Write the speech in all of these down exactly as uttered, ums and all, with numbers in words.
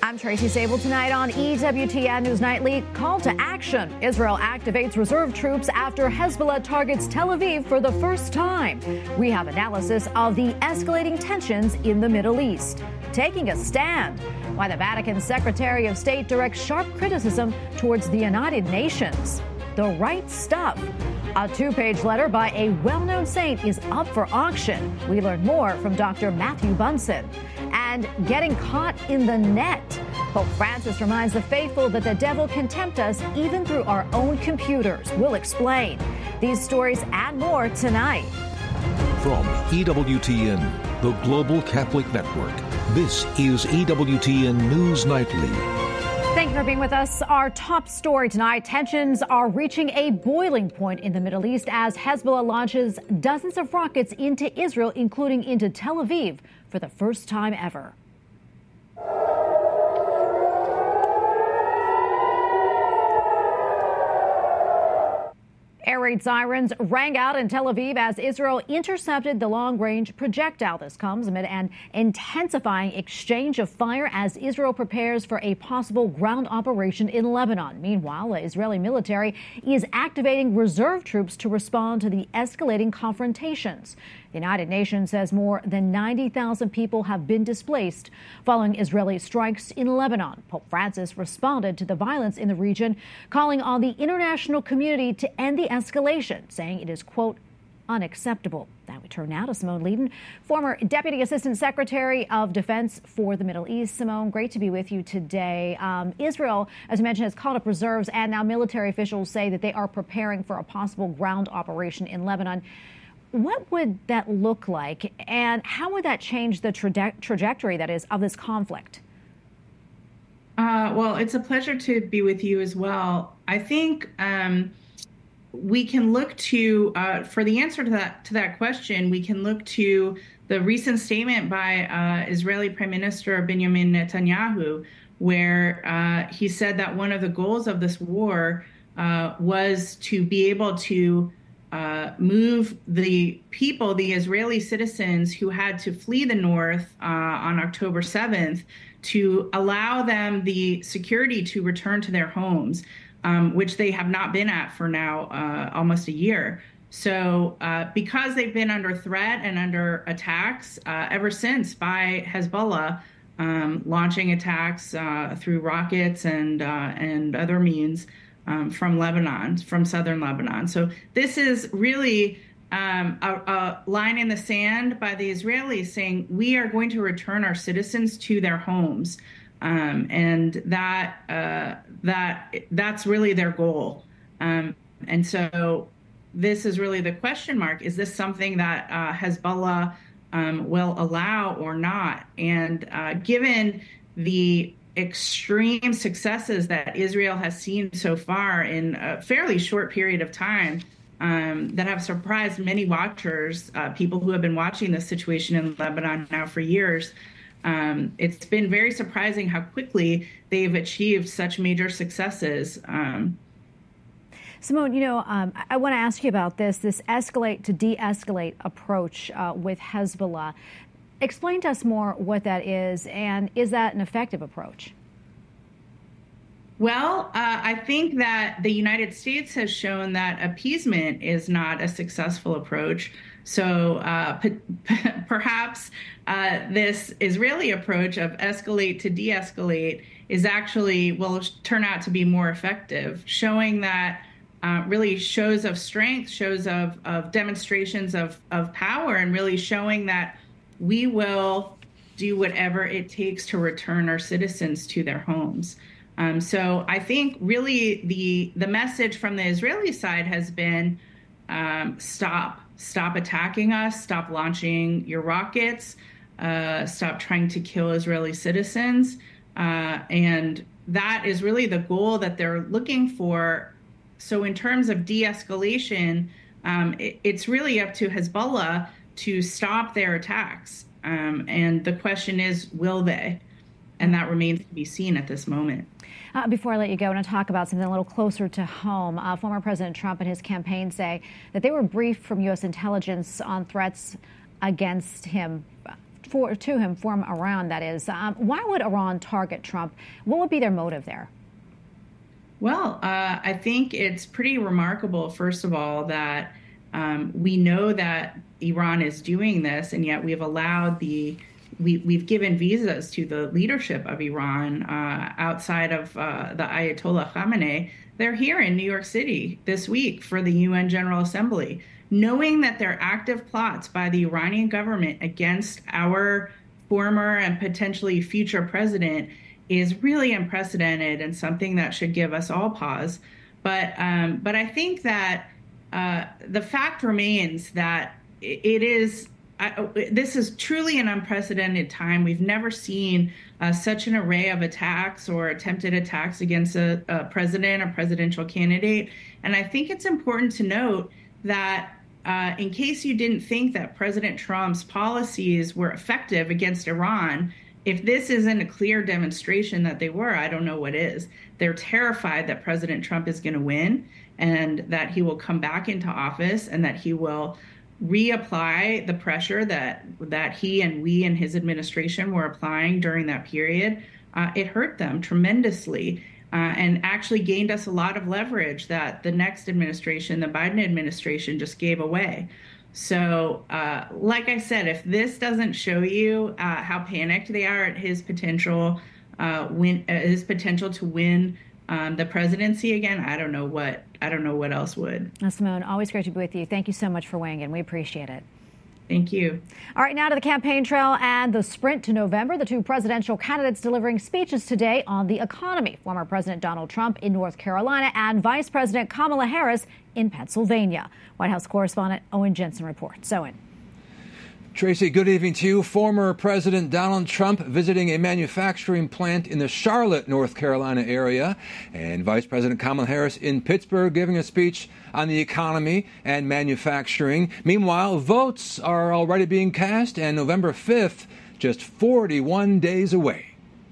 I'm Tracy Sable. Tonight on E W T N News Nightly, call to action. Israel activates reserve troops after Hezbollah targets Tel Aviv for the first time. We have analysis of the escalating tensions in the Middle East. Taking a stand. Why the Vatican Secretary of State directs sharp criticism towards the United Nations. The right stuff. A two-page letter by a well-known saint is up for auction. We learn more from Doctor Matthew Bunson. And getting caught in the net. Pope Francis reminds the faithful that the devil can tempt us even through our own computers. We'll explain these stories and more tonight. From E W T N, the Global Catholic Network, this is E W T N News Nightly. Thank you for being with us. Our top story tonight, tensions are reaching a boiling point in the Middle East as Hezbollah launches dozens of rockets into Israel, including into Tel Aviv, for the first time ever. Air raid sirens rang out in Tel Aviv as Israel intercepted the long-range projectile. This comes amid an intensifying exchange of fire as Israel prepares for a possible ground operation in Lebanon. Meanwhile, the Israeli military is activating reserve troops to respond to the escalating confrontations. The United Nations says more than ninety thousand people have been displaced following Israeli strikes in Lebanon. Pope Francis responded to the violence in the region, calling on the international community to end the escalation, saying it is, quote, unacceptable. Now we turn now to Simone Leiden, former Deputy Assistant Secretary of Defense for the Middle East. Simone, great to be with you today. Um, Israel, as you mentioned, has called up reserves, and now military officials say that they are preparing for a possible ground operation in Lebanon. What would that look like, and how would that change the traje- trajectory, that is, of this conflict? Uh, well, it's a pleasure to be with you as well. I think um, we can look to, uh, for the answer to that to that question, we can look to the recent statement by uh, Israeli Prime Minister Benjamin Netanyahu, where uh, he said that one of the goals of this war uh, was to be able to Uh, move the people, the Israeli citizens who had to flee the north uh, on October seventh, to allow them the security to return to their homes, um, which they have not been at for now uh, almost a year. So uh, because they've been under threat and under attacks uh, ever since by Hezbollah, um, launching attacks uh, through rockets and uh, and other means, Um, from Lebanon, from southern Lebanon. So this is really um, a, a line in the sand by the Israelis saying we are going to return our citizens to their homes, um, and that uh, that that's really their goal. Um, and so this is really the question mark: is this something that uh, Hezbollah um, will allow or not? And uh, given the extreme successes that Israel has seen so far in a fairly short period of time, um, that have surprised many watchers, uh, people who have been watching this situation in Lebanon now for years. Um, it's been very surprising how quickly they've achieved such major successes. Um, Simone, you know, um, I want to ask you about this, this escalate to de-escalate approach uh, with Hezbollah. Explain to us more what that is, and is that an effective approach? Well, uh, I think that the United States has shown that appeasement is not a successful approach. So uh, p- p- perhaps uh, this Israeli approach of escalate to de-escalate is actually will turn out to be more effective, showing that uh, really shows of strength, shows of, of demonstrations of, of power, and really showing that we will do whatever it takes to return our citizens to their homes. Um, so I think really the the message from the Israeli side has been um, stop, stop attacking us, stop launching your rockets, uh, stop trying to kill Israeli citizens. Uh, and that is really the goal that they're looking for. So in terms of de-escalation, um, it, it's really up to Hezbollah to stop their attacks. Um, and the question is, will they? And that remains to be seen at this moment. Uh, before I let you go, I want to talk about something a little closer to home. Uh, former President Trump and his campaign say that they were briefed from U S intelligence on threats against him for, to him from Iran, that is. Um, why would Iran target Trump? What would be their motive there? Well, uh, I think it's pretty remarkable, first of all, that um, we know that Iran is doing this, and yet we've allowed the we, we've given visas to the leadership of Iran uh, outside of uh, the Ayatollah Khamenei. They're here in New York City this week for the U N General Assembly, knowing that there are active plots by the Iranian government against our former and potentially future president is really unprecedented and something that should give us all pause. But um, but I think that uh, the fact remains that it is I, this is truly an unprecedented time. We've never seen uh, such an array of attacks or attempted attacks against a, a president or presidential candidate. And I think it's important to note that uh, in case you didn't think that President Trump's policies were effective against Iran, if this isn't a clear demonstration that they were, I don't know what is. They're terrified that President Trump is going to win and that he will come back into office and that he will reapply the pressure that that he and we and his administration were applying during that period. Uh, it hurt them tremendously uh, and actually gained us a lot of leverage that the next administration, the Biden administration, just gave away. So, uh, like I said, if this doesn't show you uh, how panicked they are at his potential uh, win, uh, his potential to win um, the presidency again, I don't know what I don't know what else would. Simone, always great to be with you. Thank you so much for weighing in. We appreciate it. Thank you. All right, now to the campaign trail and the sprint to November. The two presidential candidates delivering speeches today on the economy. Former President Donald Trump in North Carolina and Vice President Kamala Harris in Pennsylvania. White House correspondent Owen Jensen reports. Owen. Tracy, good evening to you. Former President Donald Trump visiting a manufacturing plant in the Charlotte, North Carolina area, and Vice President Kamala Harris in Pittsburgh giving a speech on the economy and manufacturing. Meanwhile, votes are already being cast, and November fifth, just forty-one days away.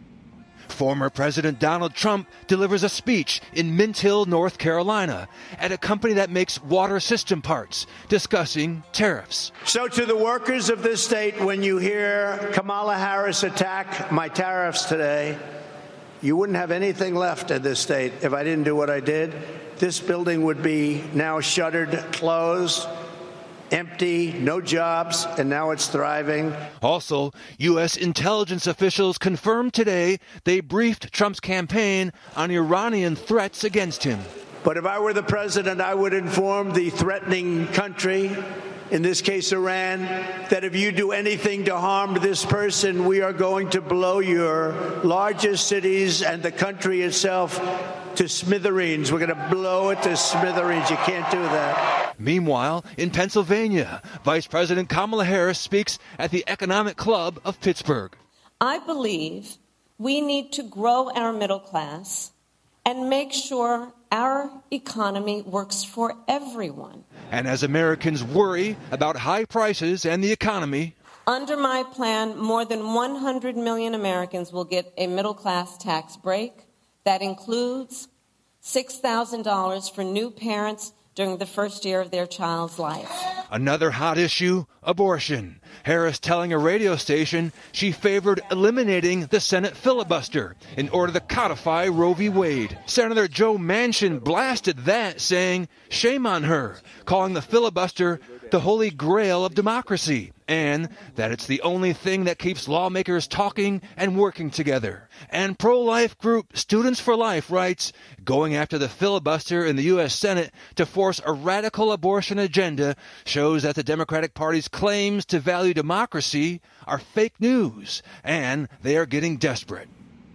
Former President Donald Trump delivers a speech in Mint Hill, North Carolina, at a company that makes water system parts, discussing tariffs. So to the workers of this state, when you hear Kamala Harris attack my tariffs today, you wouldn't have anything left in this state if I didn't do what I did. This building would be now shuttered, closed, empty, no jobs, and now it's thriving. Also, U S intelligence officials confirmed today they briefed Trump's campaign on Iranian threats against him. But if I were the president, I would inform the threatening country, in this case Iran, that if you do anything to harm this person, we are going to blow your largest cities and the country itself to smithereens. We're going to blow it to smithereens. You can't do that. Meanwhile, in Pennsylvania, Vice President Kamala Harris speaks at the Economic Club of Pittsburgh. I believe we need to grow our middle class and make sure our economy works for everyone. And as Americans worry about high prices and the economy, under my plan, more than one hundred million Americans will get a middle class tax break. That includes six thousand dollars for new parents during the first year of their child's life. Another hot issue, abortion. Harris telling a radio station she favored eliminating the Senate filibuster in order to codify Roe v. Wade. Senator Joe Manchin blasted that, saying, shame on her, calling the filibuster the holy grail of democracy, and that it's the only thing that keeps lawmakers talking and working together. And pro-life group Students for Life writes, going after the filibuster in the U S Senate to force a radical abortion agenda shows that the Democratic Party's claims to value democracy are fake news, and they are getting desperate.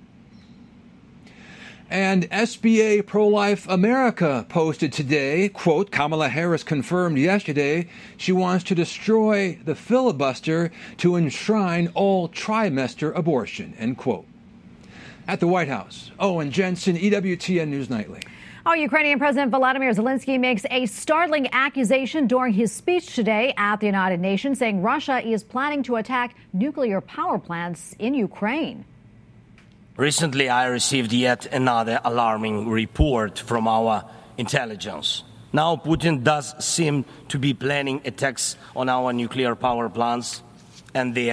And S B A Pro-Life America posted today, quote, Kamala Harris confirmed yesterday she wants to destroy the filibuster to enshrine all trimester abortion, end quote. At the White House, Owen Jensen, E W T N News Nightly. Oh, Ukrainian President Volodymyr Zelensky makes a startling accusation during his speech today at the United Nations, saying Russia is planning to attack nuclear power plants in Ukraine. Recently, I received yet another alarming report from our intelligence. Now, Putin does seem to be planning attacks on our nuclear power plants, and the uh,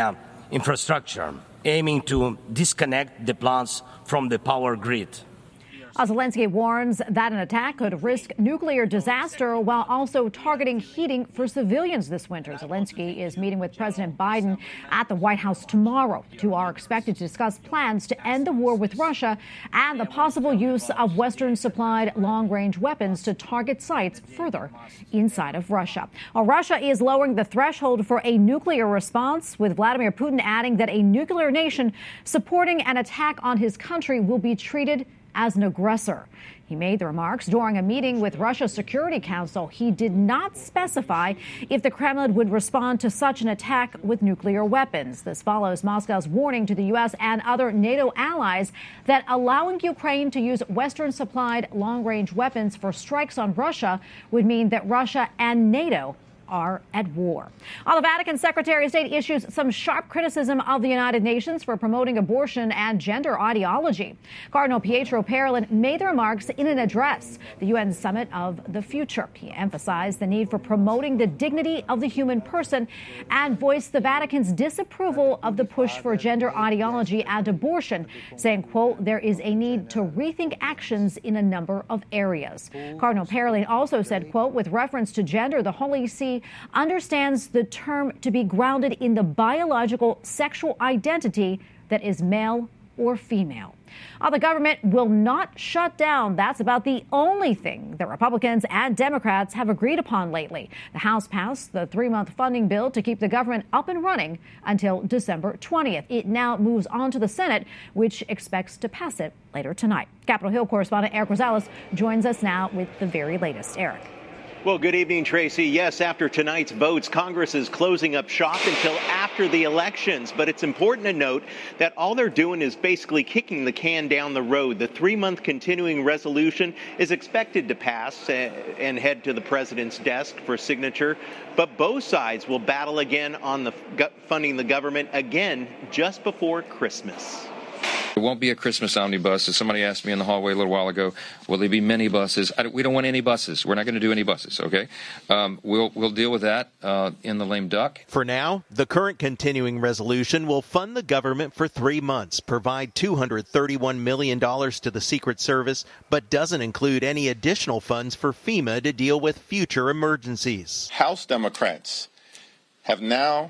infrastructure, aiming to disconnect the plants from the power grid. Zelensky warns that an attack could risk nuclear disaster while also targeting heating for civilians this winter. Zelensky is meeting with President Biden at the White House tomorrow. The two are expected to discuss plans to end the war with Russia and the possible use of Western-supplied long-range weapons to target sites further inside of Russia. Well, Russia is lowering the threshold for a nuclear response, with Vladimir Putin adding that a nuclear nation supporting an attack on his country will be treated as an aggressor. He made the remarks during a meeting with Russia's Security Council. He did not specify if the Kremlin would respond to such an attack with nuclear weapons. This follows Moscow's warning to the U S and other NATO allies that allowing Ukraine to use Western-supplied long-range weapons for strikes on Russia would mean that Russia and NATO are at war. While the Vatican Secretary of State issues some sharp criticism of the United Nations for promoting abortion and gender ideology. Cardinal Pietro Parolin made the remarks in an address at the U N Summit of the Future. He emphasized the need for promoting the dignity of the human person and voiced the Vatican's disapproval of the push for gender ideology and abortion, saying, quote, there is a need to rethink actions in a number of areas. Cardinal Parolin also said, quote, with reference to gender, the Holy See understands the term to be grounded in the biological sexual identity that is male or female. Uh, the government will not shut down. That's about the only thing that Republicans and Democrats have agreed upon lately. The House passed the three-month funding bill to keep the government up and running until December twentieth. It now moves on to the Senate, which expects to pass it later tonight. Capitol Hill correspondent Eric Rosales joins us now with the very latest. Eric. Well, good evening, Tracy. Yes, after tonight's votes, Congress is closing up shop until after the elections. But it's important to note that all they're doing is basically kicking the can down the road. The three-month continuing resolution is expected to pass and head to the president's desk for signature. But both sides will battle again on the funding the government again just before Christmas. There won't be a Christmas omnibus. As somebody asked me in the hallway a little while ago, will there be many buses? I don't, we don't want any buses. We're not going to do any buses, okay? Um, we'll we'll deal with that uh, in the lame duck. For now, the current continuing resolution will fund the government for three months, provide two hundred thirty-one million dollars to the Secret Service, but doesn't include any additional funds for FEMA to deal with future emergencies. House Democrats have now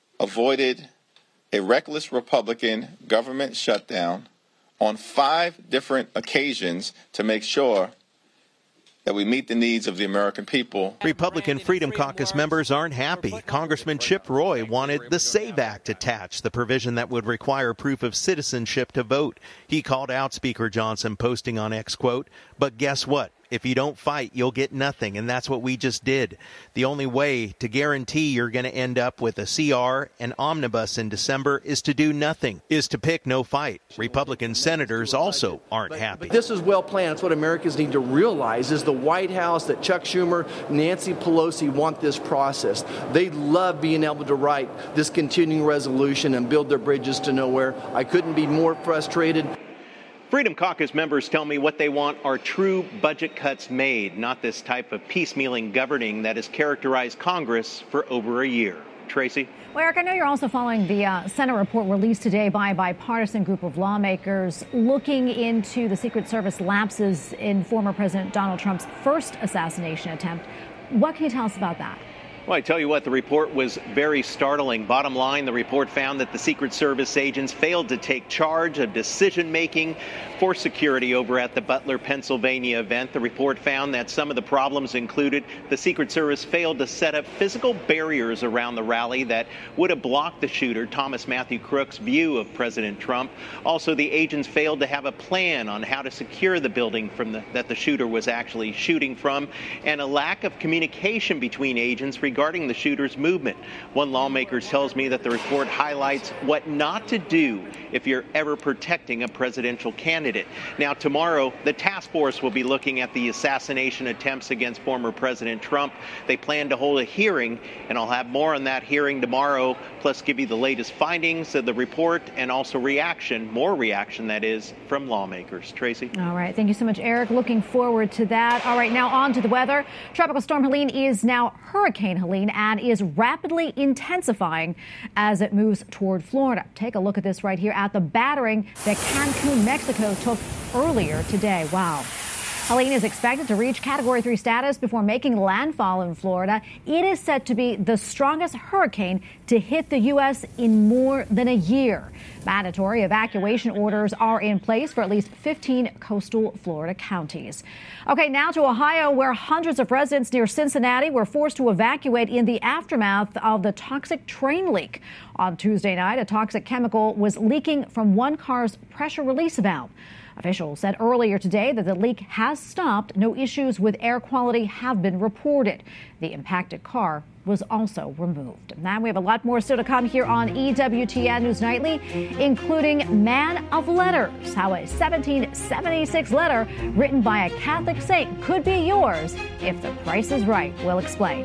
avoided a reckless Republican government shutdown on five different occasions to make sure that we meet the needs of the American people. Republican Freedom Caucus members aren't happy. Congressman Chip Roy wanted the SAVE Act attached, the provision that would require proof of citizenship to vote. He called out Speaker Johnson, posting on X, quote, but guess what? If you don't fight, you'll get nothing, and that's what we just did. The only way to guarantee you're going to end up with a C R and omnibus in December is to do nothing, is to pick no fight. Republican senators also aren't happy. This is well planned. It's what Americans need to realize is the White House, that Chuck Schumer, Nancy Pelosi want this process. They love being able to write this continuing resolution and build their bridges to nowhere. I couldn't be more frustrated. Freedom Caucus members tell me what they want are true budget cuts made, not this type of piecemealing governing that has characterized Congress for over a year. Tracy? Well, Eric, I know you're also following the uh, Senate report released today by a bipartisan group of lawmakers looking into the Secret Service lapses in former President Donald Trump's first assassination attempt. What can you tell us about that? Well, I tell you what, the report was very startling. Bottom line, the report found that the Secret Service agents failed to take charge of decision-making for security over at the Butler, Pennsylvania event. The report found that some of the problems included the Secret Service failed to set up physical barriers around the rally that would have blocked the shooter, Thomas Matthew Crook's, view of President Trump. Also, the agents failed to have a plan on how to secure the building from the, that the shooter was actually shooting from, and a lack of communication between agents regarding the shooter's movement. One lawmaker tells me that the report highlights what not to do if you're ever protecting a presidential candidate. Now, tomorrow, the task force will be looking at the assassination attempts against former President Trump. They plan to hold a hearing, and I'll have more on that hearing tomorrow, plus give you the latest findings of the report and also reaction, more reaction, that is, from lawmakers. Tracy? All right. Thank you so much, Eric. Looking forward to that. All right. Now on to the weather. Tropical Storm Helene is now Hurricane Helene, and is rapidly intensifying as it moves toward Florida. Take a look at this right here at the battering that Cancun, Mexico took earlier today. Wow. Helene is expected to reach Category three status before making landfall in Florida. It is set to be the strongest hurricane to hit the U S in more than a year. Mandatory evacuation orders are in place for at least fifteen coastal Florida counties. Okay, now to Ohio, where hundreds of residents near Cincinnati were forced to evacuate in the aftermath of the toxic train leak. On Tuesday night, a toxic chemical was leaking from one car's pressure release valve. Officials said earlier today that the leak has stopped. No issues with air quality have been reported. The impacted car was also removed. Now we have a lot more still to come here on E W T N News Nightly, including Man of Letters, how a seventeen seventy-six letter written by a Catholic saint could be yours if the price is right. We'll explain.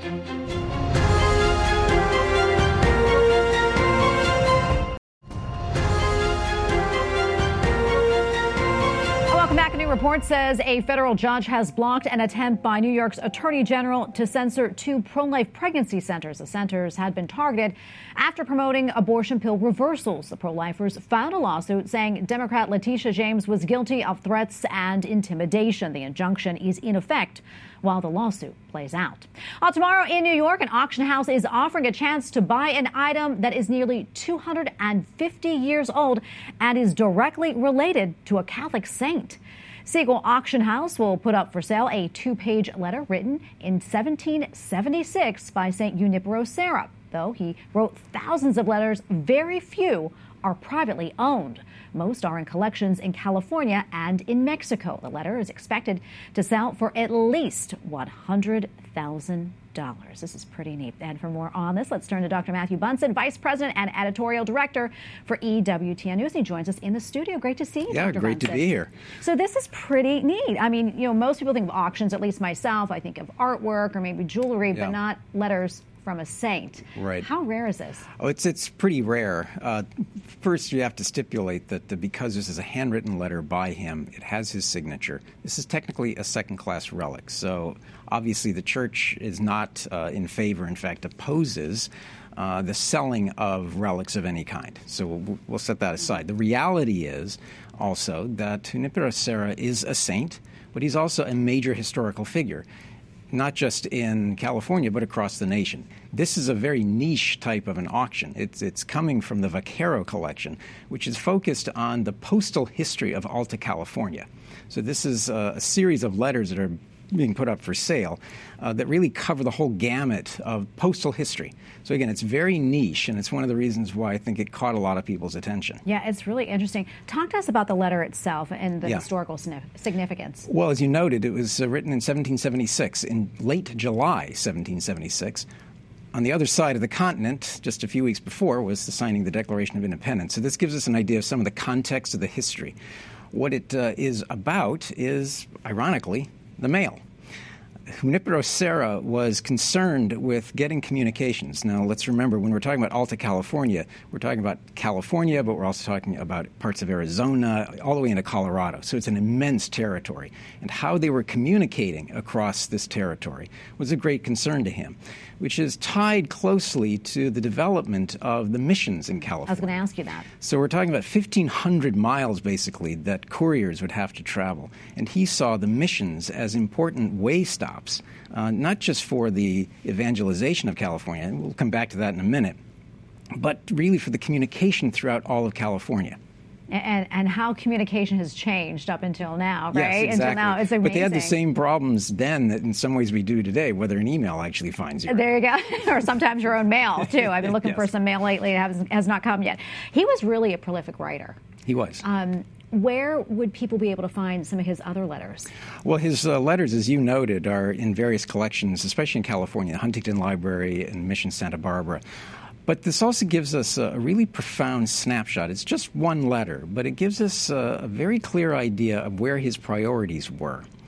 Welcome back. A new report says a federal judge has blocked an attempt by New York's Attorney General to censor two pro-life pregnancy centers. The centers had been targeted after promoting abortion pill reversals. The pro-lifers filed a lawsuit saying Democrat Letitia James was guilty of threats and intimidation. The injunction is in effect while the lawsuit plays out. Well, tomorrow in New York, an auction house is offering a chance to buy an item that is nearly two hundred fifty years old and is directly related to a Catholic saint. Siegel Auction House will put up for sale a two-page letter written in seventeen seventy-six by Saint Junipero Serra. Though he wrote thousands of letters, very few are privately owned. Most are in collections in California and in Mexico. The letter is expected to sell for at least one hundred thousand dollars. This is pretty neat. And for more on this, let's turn to Doctor Matthew Bunson, Vice President and Editorial Director for E W T N News. He joins us in the studio. Great to see you, Yeah, Doctor great Bunson. to be here. So this is pretty neat. I mean, you know, most people think of auctions, at least myself. I think of artwork or maybe jewelry, Yeah. but not letters from a saint. Right. How rare is this? Oh, it's it's pretty rare. Uh, first, you have to stipulate that the, because this is a handwritten letter by him, it has his signature. This is technically a second-class relic. So obviously, the church is not uh, in favor. In fact, opposes uh, the selling of relics of any kind. So we'll, we'll set that aside. The reality is also that Junipero Serra is a saint, but he's also a major historical figure, not just in California, but across the nation. This is a very niche type of an auction. It's, it's coming from the Vaquero collection, which is focused on the postal history of Alta California. So this is a, a series of letters that are being put up for sale uh, that really cover the whole gamut of postal history. So again, it's very niche, and it's one of the reasons why I think it caught a lot of people's attention. Yeah, it's really interesting. Talk to us about the letter itself and the Yeah. historical significance. Well, as you noted, it was uh, written in seventeen seventy-six, in late July seventeen seventy-six. On the other side of the continent, just a few weeks before, was the signing of the Declaration of Independence. So this gives us an idea of some of the context of the history. What it uh, is about is, ironically, the mail. Junipero Serra was concerned with getting communications. Now, let's remember, when we're talking about Alta California, we're talking about California, but we're also talking about parts of Arizona, all the way into Colorado. So it's an immense territory. And how they were communicating across this territory was a great concern to him, which is tied closely to the development of the missions in California. I was going to ask you that. So we're talking about fifteen hundred miles, basically, that couriers would have to travel. And he saw the missions as important way stops, uh, not just for the evangelization of California, and we'll come back to that in a minute, but really for the communication throughout all of California. And, and how communication has changed up until now, right? Yes, exactly. Until now, it's amazing. But they had the same problems then that in some ways we do today, whether an email actually finds you. There you go. Or sometimes your own mail, too. I've been looking Yes. for some mail lately. It has, has not come yet. He was really a prolific writer. He was. Um, where would people be able to find some of his other letters? Well, his uh, letters, as you noted, are in various collections, especially in California, the Huntington Library and Mission Santa Barbara. But this also gives us a really profound snapshot. It's just one letter, but it gives us a, a very clear idea of where his priorities were.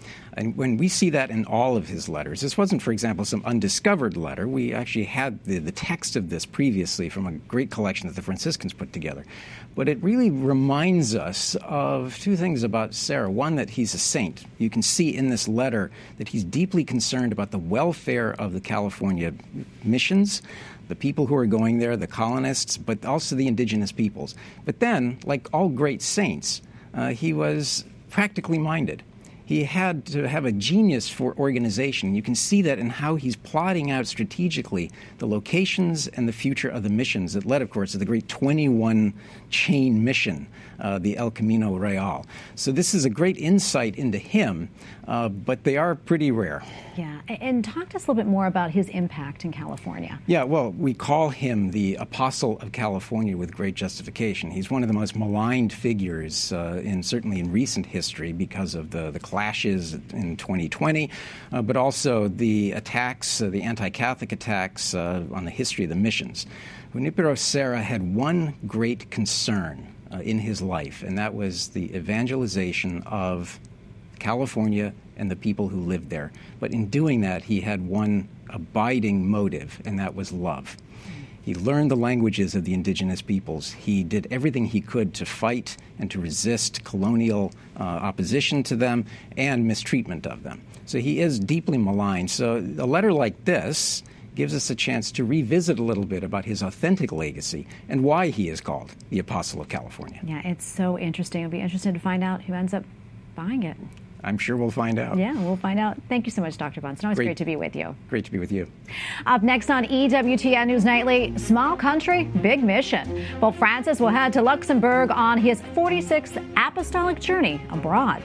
And when we see that in all of his letters, this wasn't, for example, some undiscovered letter. We actually had the, the text of this previously from a great collection that the Franciscans put together. But it really reminds us of two things about Serra. One, that he's a saint. You can see in this letter that he's deeply concerned about the welfare of the California missions, the people who are going there, the colonists, but also the indigenous peoples. But then, like all great saints, uh, he was practically minded. He had to have a genius for organization. You can see that in how he's plotting out strategically the locations and the future of the missions that led, of course, to the great twenty-one chain mission, uh, the El Camino Real. So this is a great insight into him, uh, but they are pretty rare. Yeah, and talk to us a little bit more about his impact in California. Yeah, well, we call him the Apostle of California with great justification. He's one of the most maligned figures, uh, in certainly in recent history, because of the, the clashes in twenty twenty, uh, but also the attacks, uh, the anti-Catholic attacks uh, on the history of the missions. Junipero Serra had one great concern uh, in his life, and that was the evangelization of California and the people who lived there. But in doing that, he had one abiding motive, and that was love. He learned the languages of the indigenous peoples. He did everything he could to fight and to resist colonial uh, opposition to them and mistreatment of them. So he is deeply maligned. So a letter like this gives us a chance to revisit a little bit about his authentic legacy and why he is called the Apostle of California. Yeah, it's so interesting. It'll be interesting to find out who ends up buying it. I'm sure we'll find out. Yeah, we'll find out. Thank you so much, Doctor Bunson. Always great. great to be with you. Great to be with you. Up next on E W T N News Nightly, small country, big mission. Pope Francis will head to Luxembourg on his forty-sixth apostolic journey abroad.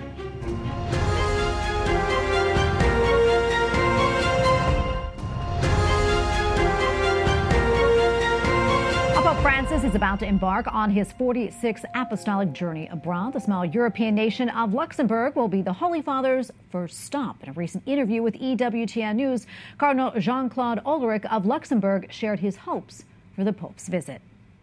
Pope Francis is about to embark on his forty-sixth apostolic journey abroad. The small European nation of Luxembourg will be the Holy Father's first stop. In a recent interview with E W T N News, Cardinal Jean-Claude Ulrich of Luxembourg shared his hopes for the Pope's visit.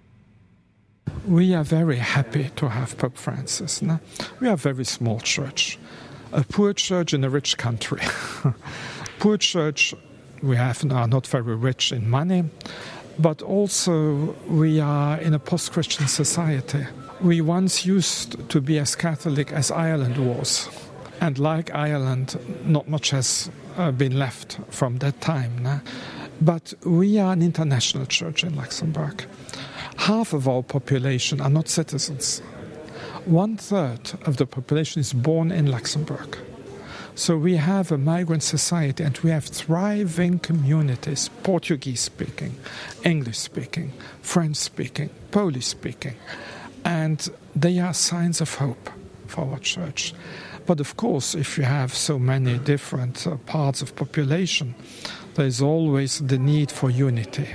We are very happy to have Pope Francis. No? We are a very small church, a poor church in a rich country. Poor church, we have are not very rich in money. But also, we are in a post-Christian society. We once used to be as Catholic as Ireland was. And like Ireland, not much has uh, been left from that time. Nah? But we are an international church in Luxembourg. Half of our population are not citizens. One third of the population is born in Luxembourg. So we have a migrant society and we have thriving communities, Portuguese-speaking, English-speaking, French-speaking, Polish-speaking. And they are signs of hope for our church. But of course, if you have so many different uh, parts of population, there is always the need for unity.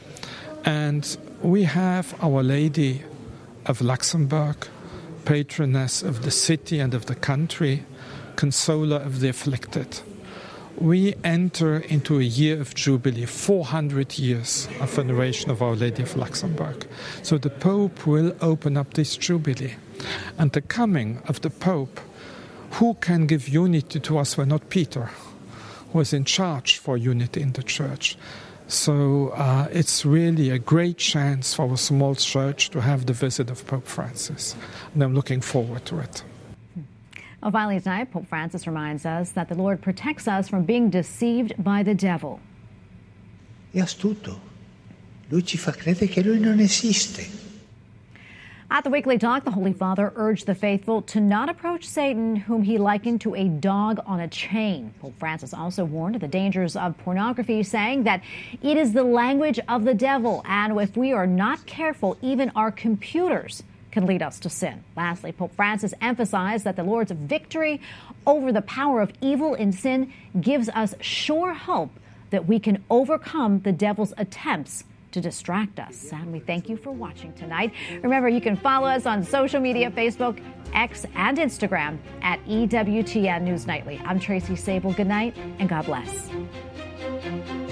And we have Our Lady of Luxembourg, patroness of the city and of the country, consoler of the afflicted. We enter into a year of Jubilee, four hundred years of veneration of Our Lady of Luxembourg. So the Pope will open up this Jubilee. And the coming of the Pope, who can give unity to us when not Peter, who is in charge for unity in the Church? So uh, it's really a great chance for a small church to have the visit of Pope Francis. And I'm looking forward to it. Well, finally tonight, Pope Francis reminds us that the Lord protects us from being deceived by the devil. È astuto. Lui ci fa credere che lui non esiste. At the Weekly Talk, the Holy Father urged the faithful to not approach Satan, whom he likened to a dog on a chain. Pope Francis also warned of the dangers of pornography, saying that it is the language of the devil, and if we are not careful, even our computers can lead us to sin. Lastly, Pope Francis emphasized that the Lord's victory over the power of evil and sin gives us sure hope that we can overcome the devil's attempts to distract us. And we thank you for watching tonight. Remember, you can follow us on social media, Facebook, X, and Instagram at E W T N News Nightly. I'm Tracy Sable. Good night, and God bless.